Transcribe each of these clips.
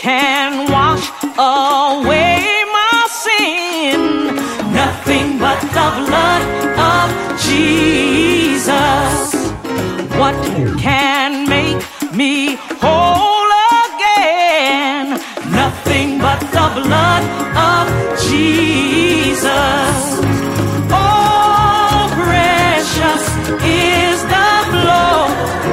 can wash away my sin. Nothing but the blood of Jesus. What can make me whole again? Nothing but the blood of Jesus. Oh, precious is the blood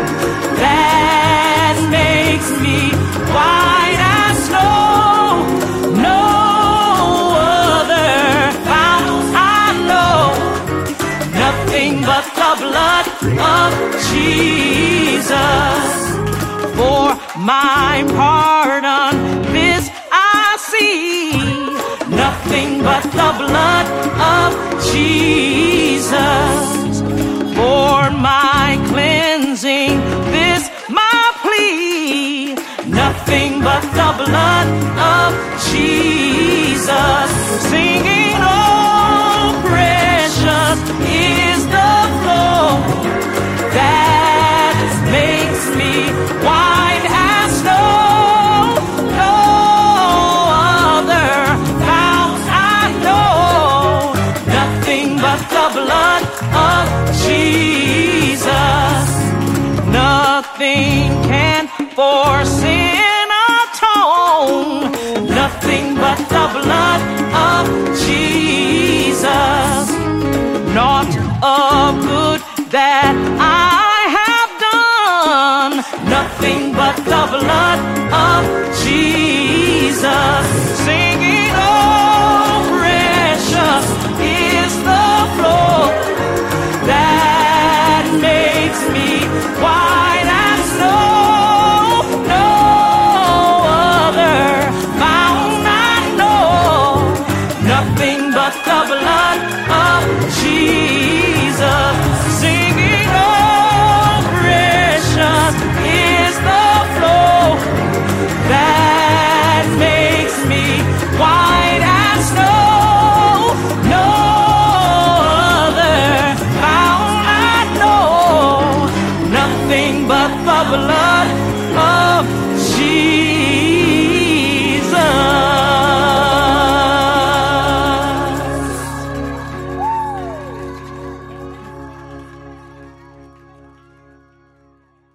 that makes me white as snow. No other fount I know. Nothing but the blood of Jesus. For my pardon, this I see. Nothing but the blood of Jesus. For my cleansing, this my plea. Nothing but the blood of Jesus. Singing, oh, precious is the flow that makes me white as snow. No other fount I know. Nothing but the blood of Jesus. Nothing can for sin atone. Nothing but the blood of Jesus. Not a good that I have done. Nothing but the blood of Jesus. Singing, oh, precious is the flow that makes me white as snow. No other fountain I know. Nothing but the blood of Jesus. Singing, oh, precious is the flow that